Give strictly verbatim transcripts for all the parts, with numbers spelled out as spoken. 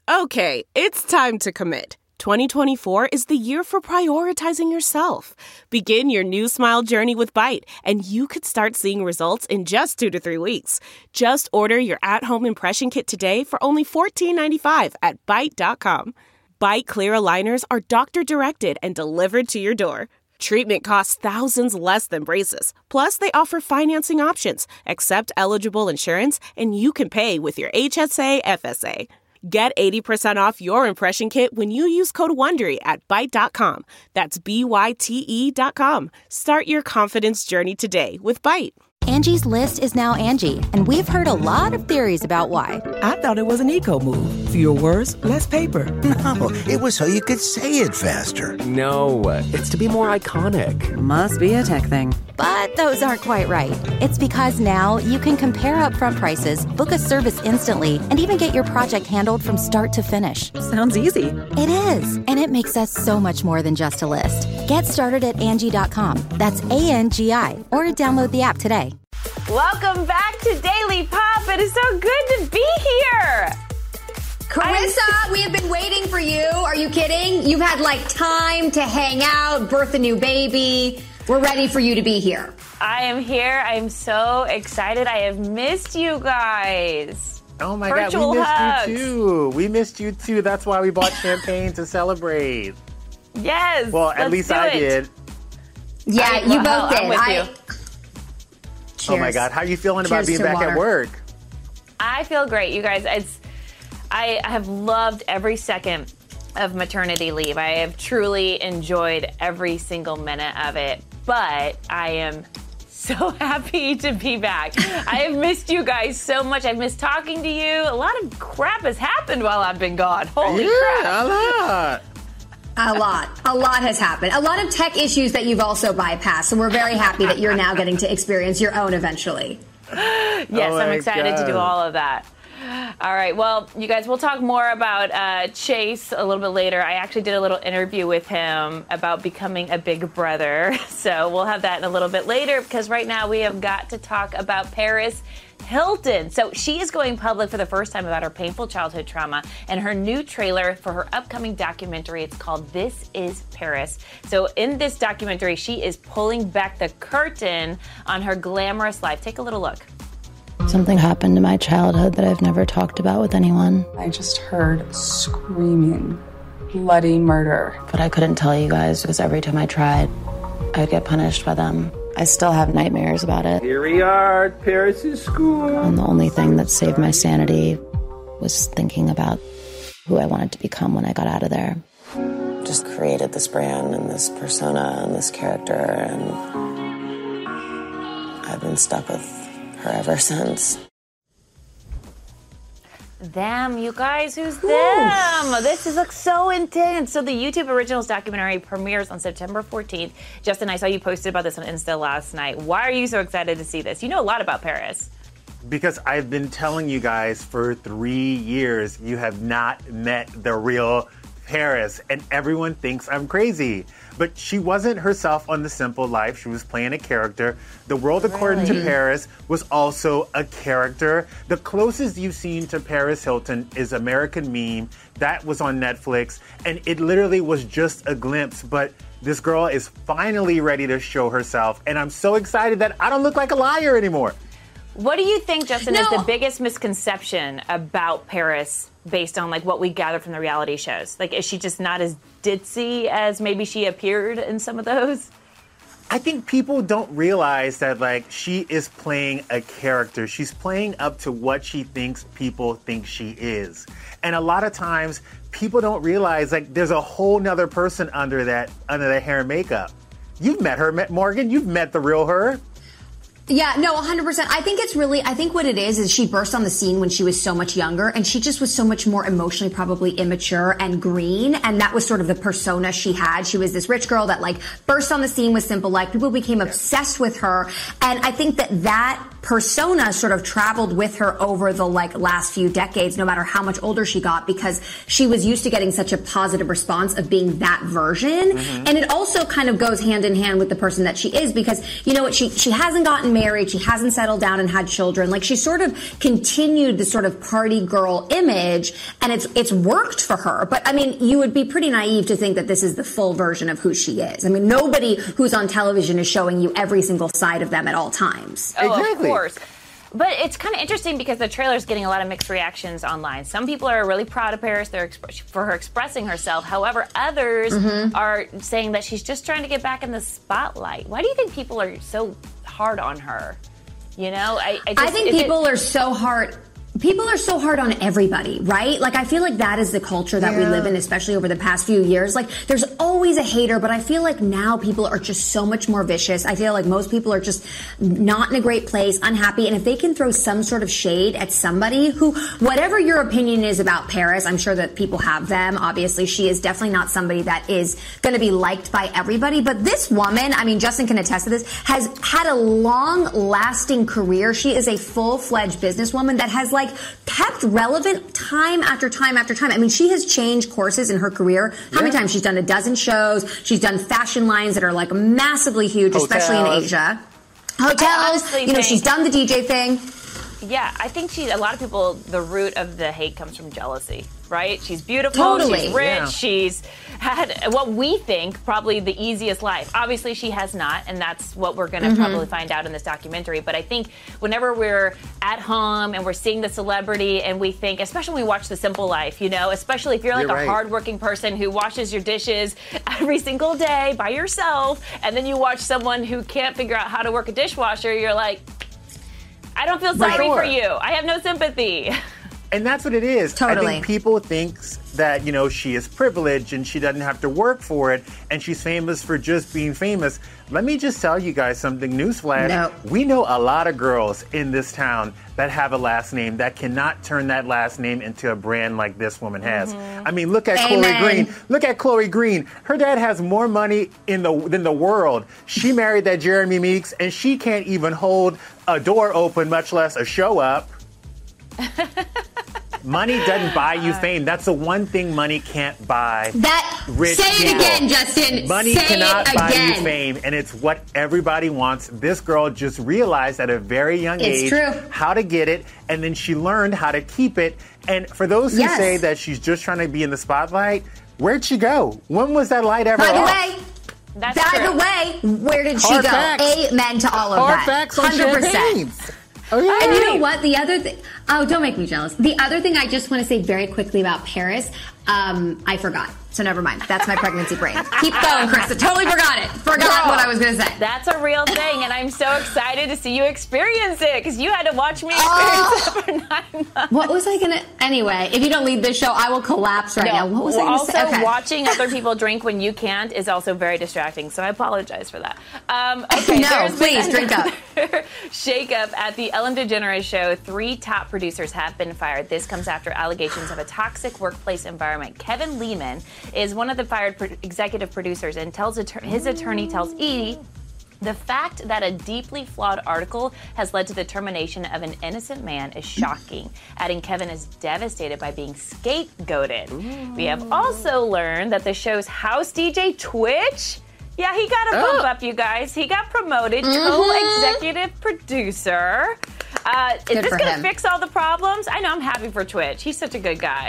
Okay, it's time to commit. twenty twenty-four is the year for prioritizing yourself. Begin your new smile journey with Byte, and you could start seeing results in just two to three weeks. Just order your at-home impression kit today for only fourteen ninety-five at byte dot com. Byte clear aligners are doctor-directed and delivered to your door. Treatment costs thousands less than braces. Plus, they offer financing options, accept eligible insurance, and you can pay with your H S A F S A. Get eighty percent off your impression kit when you use code WONDERY at byte dot com. That's B Y T E dot com. Start your confidence journey today with Byte. Angie's List is now Angie, and we've heard a lot of theories about why. I thought it was an eco move. Fewer words, less paper. No, it was so you could say it faster. No, it's to be more iconic. Must be a tech thing. But those aren't quite right. It's because now you can compare upfront prices, book a service instantly, and even get your project handled from start to finish. Sounds easy. It is, and it makes us so much more than just a list. Get started at Angie dot com. That's A N G I, or download the app today. Welcome back to Daily Pop. It is so good to be here. Carissa, I'm... we have been waiting for you. Are you kidding? You've had like time to hang out, birth a new baby. We're ready for you to be here. I am here. I'm so excited. I have missed you guys. Oh my Virtual God, we missed hugs. you too. We missed you too. That's why we bought champagne to celebrate. Yes. Well, at least I it. did. Yeah, I, you well, both did. I'm with I... you. Cheers. Oh my God, how are you feeling Cheers about being back water. at work? I feel great, you guys. It's I have loved every second of maternity leave. I have truly enjoyed every single minute of it, but I am so happy to be back. I have missed you guys so much. I've missed talking to you. A lot of crap has happened while I've been gone. Holy yeah, crap. a lot. A lot. A lot has happened. A lot of tech issues that you've also bypassed. So we're very happy that you're now getting to experience your own eventually. Yes, oh I'm excited God. to do all of that. All right. Well, you guys, we'll talk more about uh, Chase a little bit later. I actually did a little interview with him about becoming a big brother. So we'll have that in a little bit later, because right now we have got to talk about Paris Hilton. So she is going public for the first time about her painful childhood trauma and her new trailer for her upcoming documentary. It's called This Is Paris. So in this documentary, she is pulling back the curtain on her glamorous life. Take a little look. Something happened in my childhood that I've never talked about with anyone. I just heard screaming, bloody murder. But I couldn't tell you guys because every time I tried, I would get punished by them. I still have nightmares about it. Here we are at Paris' school. And the only thing that saved my sanity was thinking about who I wanted to become when I got out of there. Just created this brand and this persona and this character, and I've been stuck with her ever since. Them, you guys, who's them? This is like so intense. So the YouTube Originals documentary premieres on September fourteenth. Justin, I saw you posted about this on Insta last night. Why are you so excited to see this? You know a lot about Paris. Because I've been telling you guys for three years, you have not met the real Paris, and everyone thinks I'm crazy. But she wasn't herself on The Simple Life. She was playing a character. The World According Really? to Paris was also a character. The closest you've seen to Paris Hilton is American Meme. That was on Netflix, and it literally was just a glimpse. But this girl is finally ready to show herself, and I'm so excited that I don't look like a liar anymore. What do you think, Justin, No. is the biggest misconception about Paris based on like what we gather from the reality shows? Like, is she just not as ditzy as maybe she appeared in some of those? I think people don't realize that, like, she is playing a character. She's playing up to what she thinks people think she is. And a lot of times, people don't realize, like, there's a whole nother person under that, under that hair and makeup. You've met her, met Morgan. You've met the real her. Yeah, no, one hundred percent. I think it's really, I think what it is, is she burst on the scene when she was so much younger, and she just was so much more emotionally probably immature and green, and that was sort of the persona she had. She was this rich girl that like burst on the scene with Simple Life. People became obsessed with her, and I think that that persona sort of traveled with her over the like last few decades, no matter how much older she got, because she was used to getting such a positive response of being that version. Mm-hmm. And it also kind of goes hand in hand with the person that she is, because you know what, she she hasn't gotten married, she hasn't settled down and had children. Like, she sort of continued the sort of party girl image, and it's it's worked for her. But I mean, you would be pretty naive to think that this is the full version of who she is. I mean, nobody who's on television is showing you every single side of them at all times. Oh, exactly. Of course. But it's kind of interesting because the trailer is getting a lot of mixed reactions online. Some people are really proud of Paris they're exp- for her expressing herself. However, others mm-hmm. are saying that she's just trying to get back in the spotlight. Why do you think people are so hard on her? You know, I, I, just, I think people it- are so hard. People are so hard on everybody, right? Like, I feel like that is the culture that yeah. we live in, especially over the past few years. Like, there's always a hater, but I feel like now people are just so much more vicious. I feel like most people are just not in a great place, unhappy. And if they can throw some sort of shade at somebody who, whatever your opinion is about Paris, I'm sure that people have them. Obviously, she is definitely not somebody that is going to be liked by everybody. But this woman, I mean, Justin can attest to this, has had a long-lasting career. She is a full-fledged businesswoman that has, like, kept relevant time after time after time. I mean, she has changed courses in her career. How yeah. many times? She's done a dozen shows. She's done fashion lines that are like massively huge, Hotels. especially in Asia. Hotels. You know, think, she's done the D J thing. Yeah, I think she, a lot of people, the root of the hate comes from jealousy, right? She's beautiful, totally. she's rich, yeah. she's had what we think probably the easiest life. Obviously, she has not, and that's what we're going to mm-hmm. probably find out in this documentary. But I think whenever we're at home and we're seeing the celebrity and we think, especially when we watch The Simple Life, you know, especially if you're like you're a right. hardworking person who washes your dishes every single day by yourself, and then you watch someone who can't figure out how to work a dishwasher, you're like, I don't feel sorry right. for you. I have no sympathy. And that's what it is. Totally. I think people think that, you know, she is privileged and she doesn't have to work for it and she's famous for just being famous. Let me just tell you guys something. Newsflash. No. We know a lot of girls in this town that have a last name that cannot turn that last name into a brand like this woman has. Mm-hmm. I mean, look at Amen. Chloe Green. Look at Chloe Green. Her dad has more money in the than the world. She married that Jeremy Meeks and she can't even hold a door open, much less a show up. Money doesn't buy you fame. That's the one thing money can't buy. That rich say people. it again, Justin. Money say cannot it buy again. you fame, and it's what everybody wants. This girl just realized at a very young it's age true. how to get it, and then she learned how to keep it. And for those who yes. say that she's just trying to be in the spotlight, where'd she go? When was that light ever By the off? way, That's By true. the way, where did Hard she go? facts. Amen to all of Hard that. facts on one hundred percent. champagnes. Oh, yeah. And you know what? The other thing, oh, don't make me jealous. The other thing I just want to say very quickly about Paris, um, I forgot. So never mind. That's my pregnancy brain. Keep going, Krista. Totally forgot it. Forgot no. what I was going to say. That's a real thing, and I'm so excited to see you experience it because you had to watch me experience oh. it for nine months. What was I going to? Anyway, if you don't leave this show, I will collapse right no, now. What was well, I going to say? Also, okay. watching other people drink when you can't is also very distracting, so I apologize for that. Um, okay, no, please drink up. Shake up at the Ellen DeGeneres show. Three top producers have been fired. This comes after allegations of a toxic workplace environment. Kevin Lehman is one of the fired pro- executive producers and tells att- his attorney tells E! The fact that a deeply flawed article has led to the termination of an innocent man is shocking, adding Kevin is devastated by being scapegoated. Ooh. We have also learned that the show's house D J Twitch, yeah, he got a bump oh. up, you guys. He got promoted mm-hmm. co-executive producer. Uh, is this going to fix all the problems? I know, I'm happy for Twitch. He's such a good guy.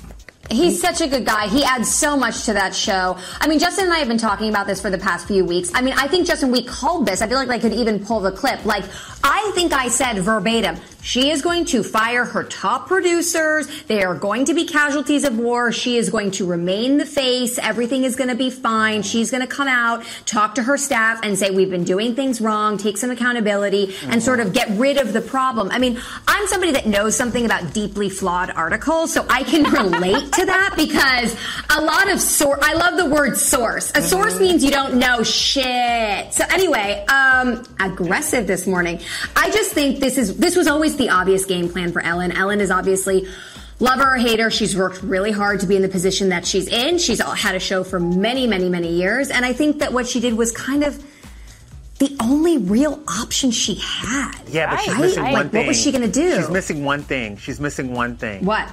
He's such a good guy. He adds so much to that show. I mean, Justin and I have been talking about this for the past few weeks. I mean, I think, Justin, we called this. I feel like I could even pull the clip. Like, I think I said verbatim, she is going to fire her top producers. They are going to be casualties of war. She is going to remain the face. Everything is going to be fine. She's going to come out, talk to her staff, and say, we've been doing things wrong, take some accountability, mm-hmm. and sort of get rid of the problem. I mean, I'm somebody that knows something about deeply flawed articles, so I can relate to that because a lot of source, I love the word source. A source means you don't know shit. So anyway, um, aggressive this morning. I just think this is, this was always the obvious game plan for Ellen. Ellen is obviously, lover or hater, she's worked really hard to be in the position that she's in. She's had a show for many, many, many years. And I think that what she did was kind of the only real option she had. Yeah, but right? she's missing like, one thing. What was she going to do? She's missing one thing. She's missing one thing. What?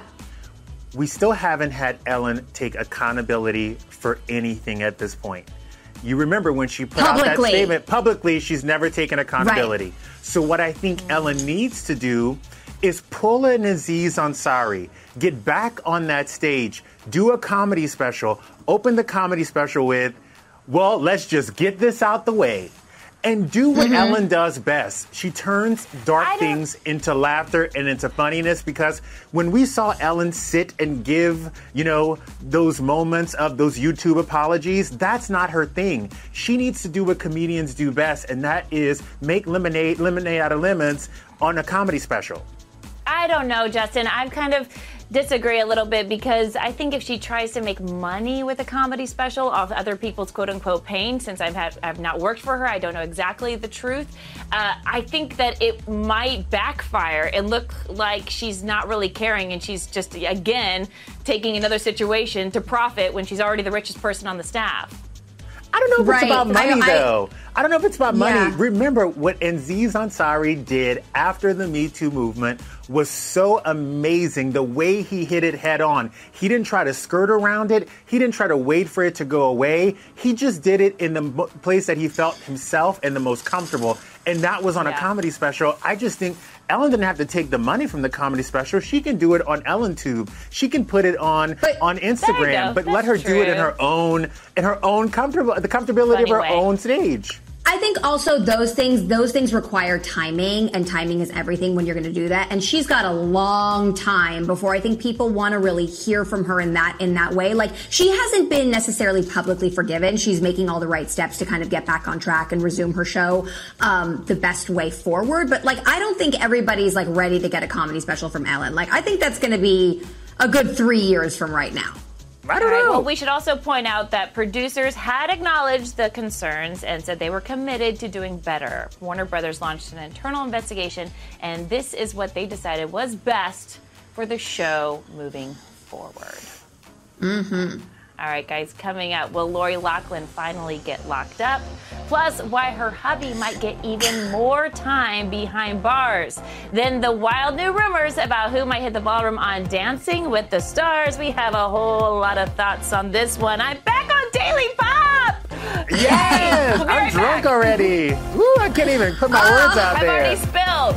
We still haven't had Ellen take accountability for anything at this point. You remember when she put publicly. out that statement publicly, she's never taken accountability. Right. So what I think Ellen needs to do is pull an Aziz Ansari, get back on that stage, do a comedy special, open the comedy special with, well, let's just get this out the way. And do what mm-hmm. Ellen does best. She turns dark things into laughter and into funniness, because when we saw Ellen sit and give, you know, those moments of those YouTube apologies, that's not her thing. She needs to do what comedians do best, and that is make lemonade, lemonade out of lemons on a comedy special. I don't know, Justin. I kind of disagree a little bit, because I think if she tries to make money with a comedy special off other people's quote-unquote pain, since I've had I've not worked for her, I don't know exactly the truth. Uh, I think that it might backfire and look like she's not really caring, and she's just, again, taking another situation to profit when she's already the richest person on the staff. I don't know if right. it's about money, I, I, though. I don't know if it's about money. Yeah. Remember, what Aziz Ansari did after the Me Too movement was so amazing. The way he hit it head on. He didn't try to skirt around it. He didn't try to wait for it to go away. He just did it in the mo- place that he felt himself and the most comfortable. And that was on yeah. a comedy special. I just think Ellen didn't have to take the money from the comedy special. She can do it on EllenTube. She can put it on but, on Instagram, but let her true. do it in her own in her own comfortable the comfortability Funny of her way. own stage. I think also those things, those things require timing, and timing is everything when you're going to do that. And she's got a long time before I think people want to really hear from her in that, in that way. Like, she hasn't been necessarily publicly forgiven. She's making all the right steps to kind of get back on track and resume her show, um, the best way forward. But like, I don't think everybody's like ready to get a comedy special from Ellen. Like, I think that's going to be a good three years from right now. I don't All right, know. well, we should also point out that producers had acknowledged the concerns and said they were committed to doing better. Warner Brothers launched an internal investigation, and this is what they decided was best for the show moving forward. Mm-hmm. All right, guys, coming up, will Lori Loughlin finally get locked up? Plus, why her hubby might get even more time behind bars. Then the wild new rumors about who might hit the ballroom on Dancing with the Stars. We have a whole lot of thoughts on this one. I'm back on Daily Pop! Yes! We'll I'm right drunk back. already. Woo, I can't even put my oh, words out I've there. already spilled.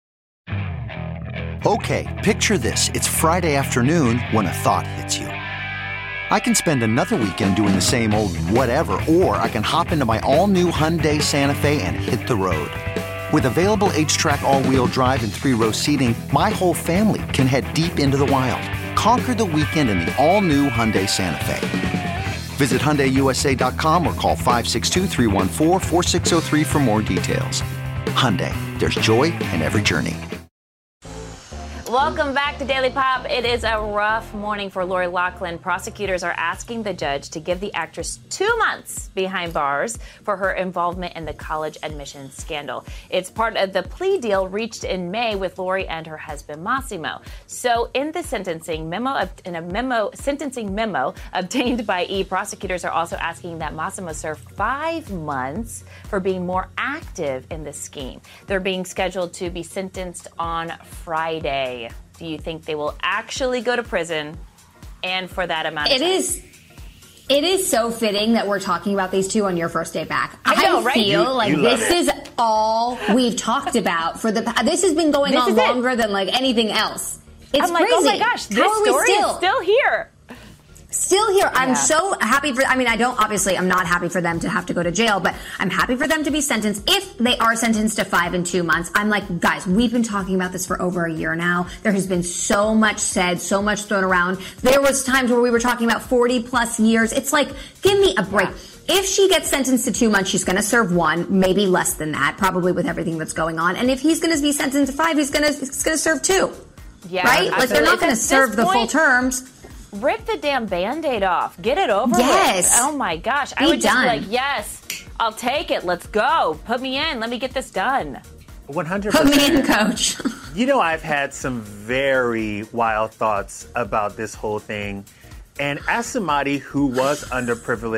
Okay, picture this. It's Friday afternoon when a thought hits you. I can spend another weekend doing the same old whatever, or I can hop into my all-new Hyundai Santa Fe and hit the road. With available H-Track all-wheel drive and three-row seating, my whole family can head deep into the wild. Conquer the weekend in the all-new Hyundai Santa Fe. Visit Hyundai U S A dot com or call five six two, three one four, four six zero three for more details. Hyundai, there's joy in every journey. Welcome back to Daily Pop. It is a rough morning for Lori Loughlin. Prosecutors are asking the judge to give the actress two months behind bars for her involvement in the college admissions scandal. It's part of the plea deal reached in May with Lori and her husband Massimo. So, in the sentencing memo, in a memo sentencing memo obtained by E, prosecutors are also asking that Massimo serve five months for being more active in the scheme. They're being scheduled to be sentenced on Friday. Do you think they will actually go to prison and for that amount of it time? It is. It is so fitting that we're talking about these two on your first day back. I know, right? feel You- like you love this it. is all we've talked about for the. This has been going This on is it. longer than like anything else. It's I'm like, crazy. oh my gosh, this How are we story still? is still here. Still here. I'm Yeah. so happy for, I mean, I don't, obviously, I'm not happy for them to have to go to jail, but I'm happy for them to be sentenced. If they are sentenced to five and two months, I'm like, guys, we've been talking about this for over a year now. There has been so much said, so much thrown around. There was times where we were talking about forty plus years. It's like, give me a break. Yeah. If she gets sentenced to two months, she's going to serve one, maybe less than that, probably with everything that's going on. And if he's going to be sentenced to five, he's going to, he's going to serve two. Yeah, right? Like, they're not absolutely. going to At serve this the full point, terms. Rip the damn Band-Aid off. Get it over Yes. with. Oh my gosh. I Be would just done. be like, yes, I'll take it. Let's go. Put me in. Let me get this done. one hundred Put percent. me in, coach. You know, I've had some very wild thoughts about this whole thing. And as somebody who was underprivileged,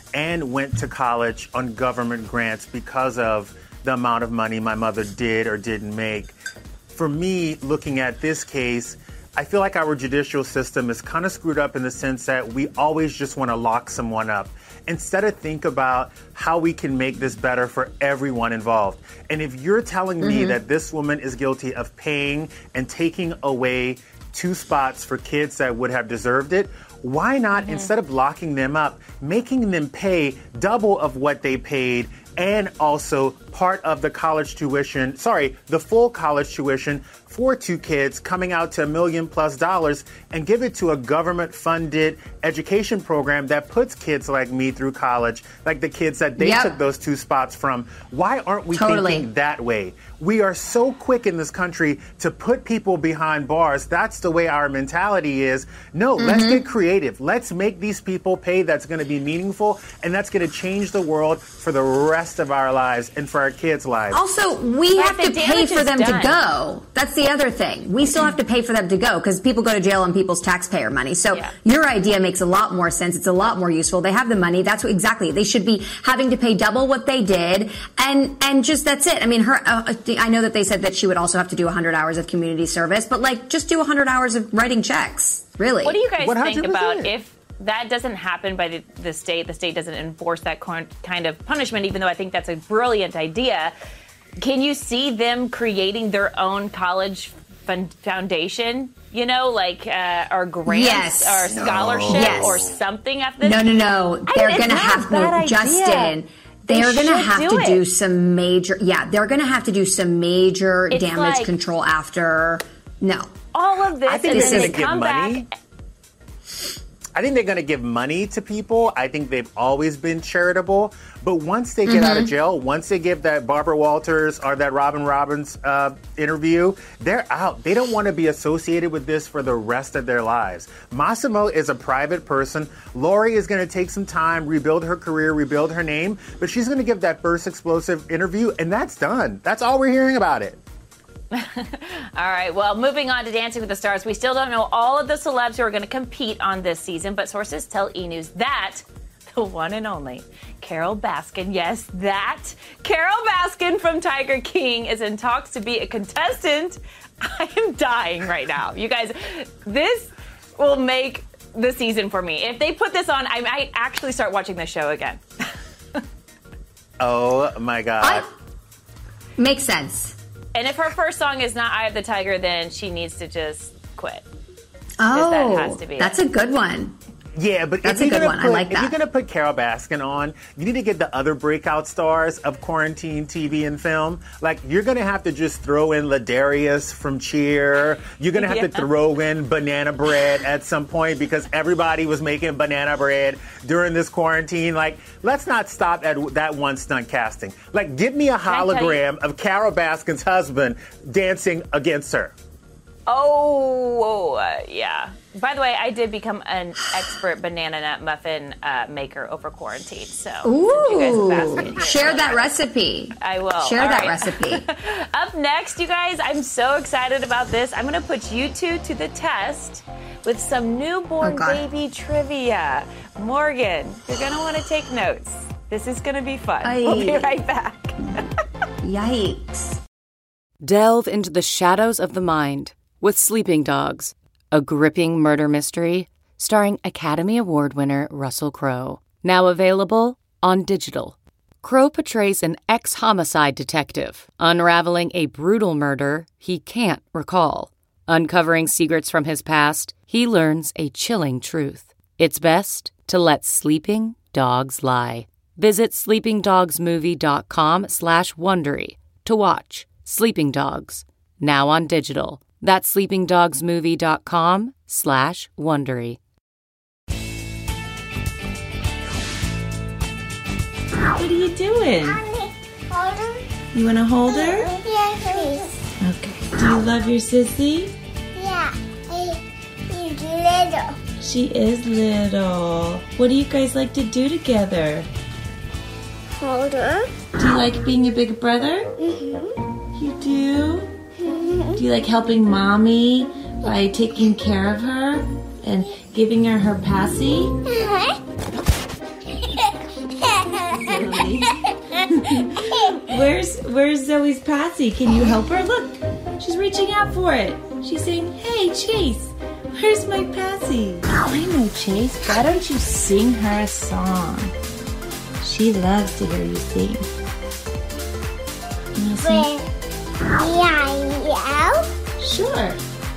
and went to college on government grants because of the amount of money my mother did or didn't make. For me, looking at this case, I feel like our judicial system is kind of screwed up in the sense that we always just want to lock someone up instead of think about how we can make this better for everyone involved. And if you're telling mm-hmm. me that this woman is guilty of paying and taking away two spots for kids that would have deserved it, why not, mm-hmm. instead of locking them up, making them pay double of what they paid and also part of the college tuition, sorry, the full college tuition for two kids coming out to a million plus dollars and give it to a government-funded education program that puts kids like me through college, like the kids that they yep. took those two spots from. Why aren't we totally. thinking that way? We are so quick in this country to put people behind bars. That's the way our mentality is. No, mm-hmm. let's get creative. Let's make these people pay that's going to be meaningful, and that's going to change the world for the rest of our lives and for our kids' lives. Also, we but have to pay for them done. to go. That's the other thing. We still have to pay for them to go because people go to jail on people's taxpayer money. So yeah. your idea makes a lot more sense. It's a lot more useful. They have the money. That's what exactly. They should be having to pay double what they did. And, and just that's it. I mean, her, uh, I know that they said that she would also have to do one hundred hours of community service, but like just do one hundred hours of writing checks. Really. What do you guys think about if that doesn't happen by the, the state, the state doesn't enforce that kind of punishment, even though I think that's a brilliant idea? Can you see them creating their own college fund foundation, you know, like uh, or grants yes. or scholarship no. yes. or something after this? No, no, no. They're going to have to, Justin, they're going to have to do some major, yeah, they're going to have to do some major it's damage like, control after, no. All of this, I think and this then is they come money. back. I think they're going to give money to people. I think they've always been charitable. But once they get mm-hmm. out of jail, once they give that Barbara Walters or that Robin Robbins uh, interview, they're out. They don't want to be associated with this for the rest of their lives. Massimo is a private person. Lori is going to take some time, rebuild her career, rebuild her name. But she's going to give that first explosive interview, and that's done. That's all we're hearing about it. All right, well, moving on to Dancing with the Stars. We still don't know all of the celebs who are going to compete on this season, but sources tell E! News that the one and only Carole Baskin, yes, that Carole Baskin from Tiger King is in talks to be a contestant. I am dying right now. You guys, this will make the season for me. If they put this on, I might actually start watching the show again. Oh, my God. I, makes sense. And if her first song is not Eye of the Tiger, then she needs to just quit. Oh, that has to be that's it. a good one. Yeah, but that's if a good one. Put, I like that. If you're going to put Carole Baskin on, you need to get the other breakout stars of quarantine T V and film. Like, you're going to have to just throw in Ladarius from Cheer. You're going to have yeah. to throw in Banana Bread at some point because everybody was making banana bread during this quarantine. Like, let's not stop at that one stunt casting. Like, give me a hologram of Carole Baskin's husband dancing against her. Oh, uh, yeah. By the way, I did become an expert banana nut muffin uh, maker over quarantine. So, ooh, you guys have asked me. Share that recipe. I will. Share All that right. recipe. Up next, you guys, I'm so excited about this. I'm going to put you two to the test with some newborn oh, baby trivia. Morgan, you're going to want to take notes. This is going to be fun. Aye. We'll be right back. Yikes. Delve into the shadows of the mind with Sleeping Dogs, a gripping murder mystery starring Academy Award winner Russell Crowe. Now available on digital. Crowe portrays an ex-homicide detective unraveling a brutal murder he can't recall. Uncovering secrets from his past, he learns a chilling truth. It's best to let sleeping dogs lie. Visit sleepingdogsmovie.com slash Wondery to watch Sleeping Dogs, now on digital. That's sleepingdogsmovie.com slash Wondery. What are you doing? Hold her. You want to hold her? Yeah, please. Okay. Do you love your sissy? Yeah. She's little. She is little. What do you guys like to do together? Hold her. Do you like being a big brother? Mm-hmm. You do? Do you like helping mommy by taking care of her and giving her her passy? Chase. where's Where's Zoe's Patsy? Can you help her? Look, she's reaching out for it. She's saying, "Hey, Chase, where's my Patsy?" I know, Chase. Why don't you sing her a song? She loves to hear you sing. You sing? Yeah, Sure.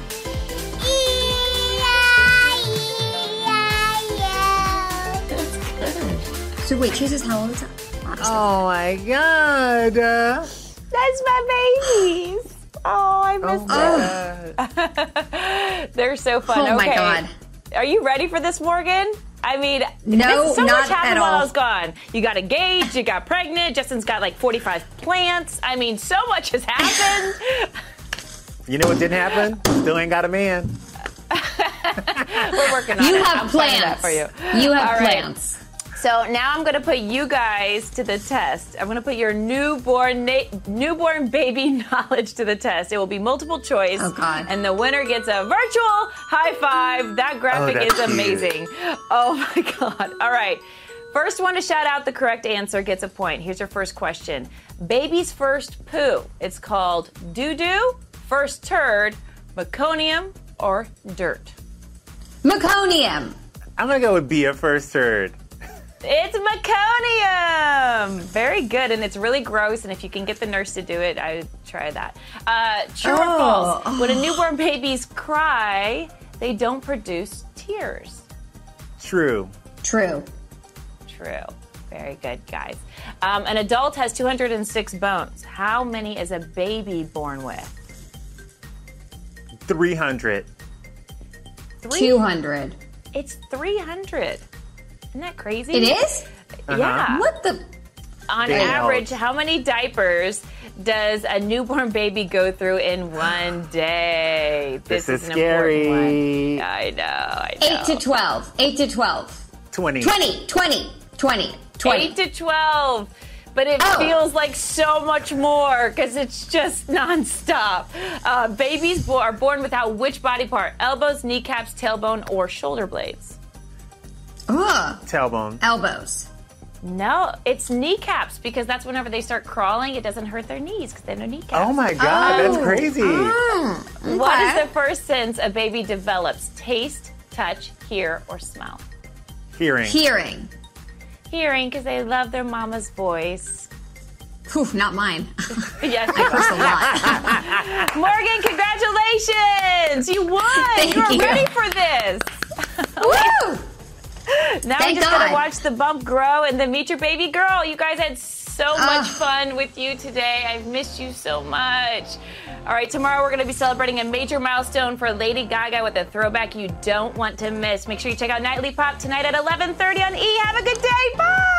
That's good. So wait, Chase is how old is that? Oh my God. Uh, That's my babies. Oh, I miss oh them. They're so fun. Oh okay. my God. Are you ready for this, Morgan? I mean, No, this, so not much happened at while all. I was gone. You got engaged, you got pregnant, Justin's got like forty-five plants. I mean, so much has happened. You know what didn't happen? Still ain't got a man. We're working on You it. have I'm planning that plans. for you. You have All right. plans. So now I'm going to put you guys to the test. I'm going to put your newborn na- newborn baby knowledge to the test. It will be multiple choice. Oh, God. And the winner gets a virtual high five. That graphic Oh, that's is cute. amazing. Oh, my God. All right. First one to shout out the correct answer gets a point. Here's your first question. Baby's first poo. It's called doo-doo, first turd, meconium, or dirt. Meconium. I'm going to go with B, a first turd. It's meconium. Very good, and it's really gross. And if you can get the nurse to do it, I would try that. Uh, true or Oh. false? When a newborn babies cry, they don't produce tears. True. True. True. Very good, guys. Um, an adult has two hundred six bones. How many is a baby born with? three hundred. Three? two hundred. It's three hundred. Isn't that crazy? It is? Yeah. What the? On Damn. average, how many diapers does a newborn baby go through in one day? This is an scary. important one. I know, I know. eight to twelve. eight to twelve. twenty. twenty. twenty. twenty. twenty. eight to twelve. But it Oh. feels like so much more because it's just nonstop. Uh, babies bo- are born without which body part? Elbows, kneecaps, tailbone, or shoulder blades? Ugh. Tailbone. Elbows. No, it's kneecaps because that's whenever they start crawling, it doesn't hurt their knees because they have no kneecaps. Oh my God, that's crazy. Mm, What okay. is the first sense a baby develops? Taste, touch, hear, or smell? Hearing. Hearing. Hearing because they love their mama's voice. Whew, not mine. Yes, I curse a lot. Morgan, congratulations! You won! Thank You're you. ready for this. Woo! Now Thank we're just God. gonna watch the bump grow and then meet your baby girl. You guys had so much Ugh. fun with you today. I've missed you so much. All right, tomorrow we're gonna be celebrating a major milestone for Lady Gaga with a throwback you don't want to miss. Make sure you check out Nightly Pop tonight at eleven thirty on E! Have a good day. Bye!